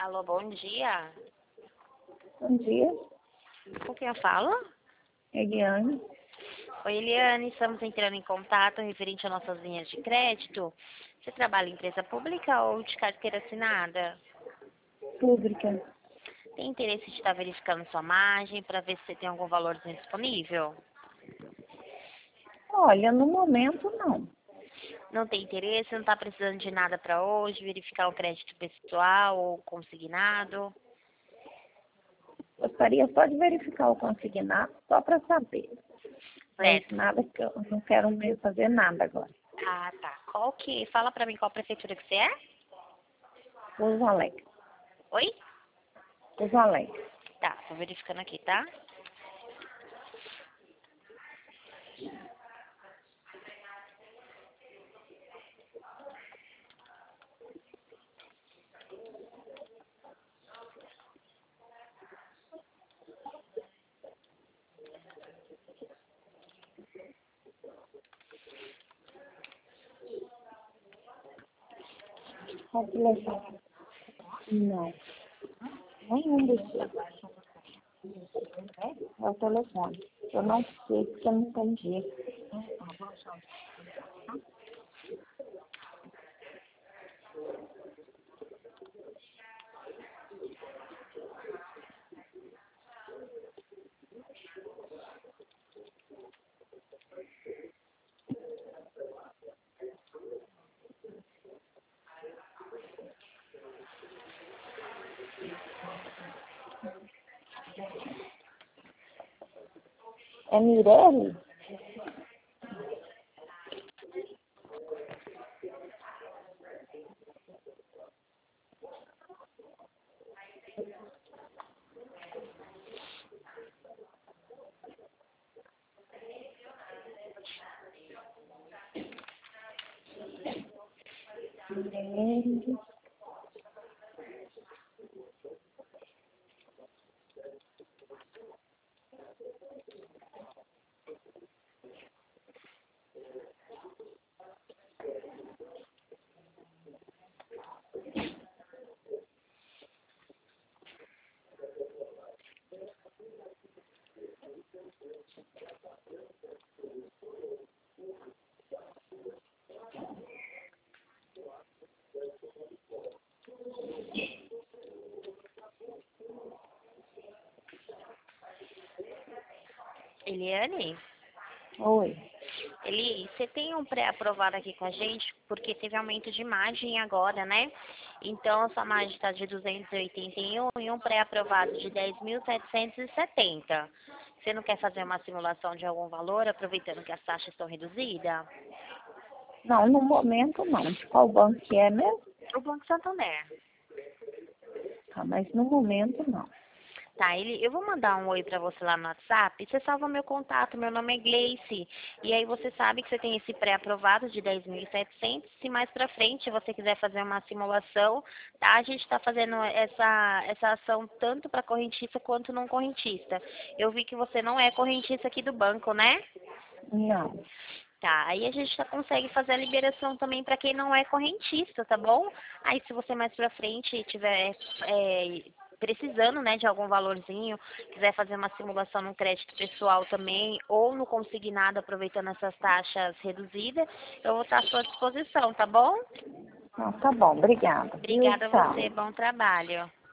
Alô, bom dia. Bom dia, Com quem eu falo? Eliane. Oi, Eliane, estamos entrando em contato referente às nossas linhas de crédito. Você trabalha em empresa pública ou de carteira assinada? Pública. Tem interesse de estar verificando sua margem para ver se você tem algum valor disponível? Olha, no momento não. Não tem interesse? Não está precisando de nada para hoje? Verificar o crédito pessoal ou consignado? Gostaria só de verificar o consignado, só para saber. Mas Certo. nada que eu não quero mesmo fazer nada agora. Ah, tá. Fala para mim qual prefeitura que você é? Pouso Alegre. Oi? Pouso Alegre. Tá, tô verificando aqui, tá? Qual o telefone? Não. Nenhum dos dois. É o telefone. Eu não sei porque eu não entendi. É Mirelle? Mirelle. Eliane? Oi. Eli, você tem um pré-aprovado aqui com a gente, porque teve aumento de margem agora, né? Então, a sua margem está de 281 e um pré-aprovado de 10.770. Você não quer fazer uma simulação de algum valor, aproveitando que as taxas estão reduzidas? Não, no momento não. De qual banco que é mesmo? O Banco Santander. Tá, mas no momento não. Tá, eu vou mandar um oi pra você lá no WhatsApp. Você salva meu contato, meu nome é Gleice. E aí você sabe que você tem esse pré-aprovado de 10.700. Se mais pra frente você quiser fazer uma simulação, tá? A gente tá fazendo essa ação tanto para correntista quanto não correntista. Eu vi que você não é correntista aqui do banco, né? Não. Tá, aí a gente consegue fazer a liberação também para quem não é correntista, tá bom? Aí se você mais pra frente tiver precisando, né, de algum valorzinho, quiser fazer uma simulação no crédito pessoal também, ou no consignado, aproveitando essas taxas reduzidas, eu vou estar à sua disposição, tá bom? Não, tá bom. Obrigada. Viu? Obrigada a Tchau. você, bom trabalho.